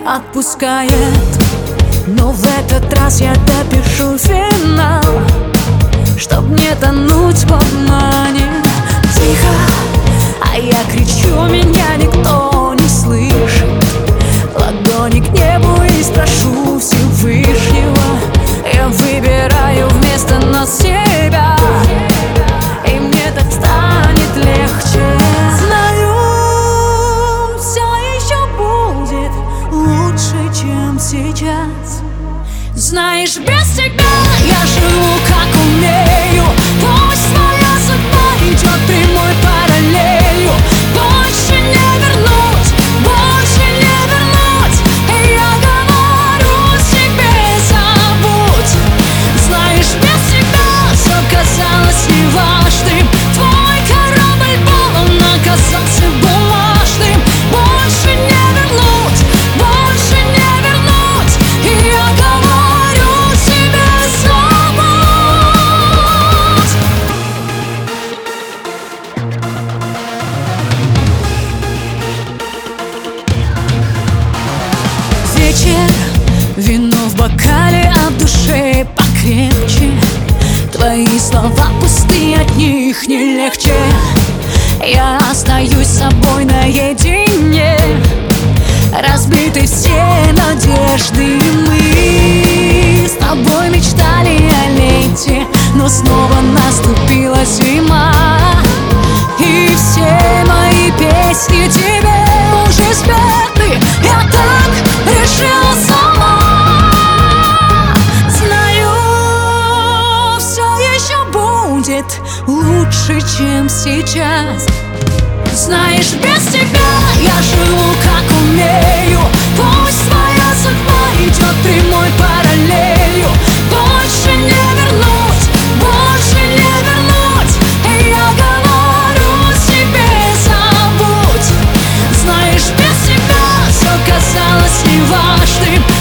отпускает. Но в этот раз я допишу финал, чтоб не тонуть в обмане. Тихо, а я кричу, меня никто не слышит. Ладони к небу и спрошу Всевышнего. Я выбираю вместо нас себя, и мне так станет легче. Знаю, все еще будет лучше, чем сейчас. Знаешь, без тебя я живу как умею. Пусть твоя судьба идет прямой параллелью. Больше не вернуть, больше не вернуть. И я говорю себе, забудь. Знаешь, без тебя все казалось неважным. Твой корабль полон оказался бумажным. Больше не вернуть, больше не вернуть. И я говорю себе, забудь. Вечер, вино в бокале, а в душе покрепче. Твои слова пустые, от них не легче. Я остаюсь с собой наедине, разбиты все надежды. Мы с тобой мечтали о лете, но снова наступила зима. И все мои песни тебе уже спеты. Я так решила сама. Знаю, все еще будет лучше, чем сейчас. Знаешь, без тебя я живу как умею. Пусть твоя судьба идет прямой параллелью. Больше не вернуть, больше не вернуть. И я говорю себе, забудь. Знаешь, без тебя все казалось неважным.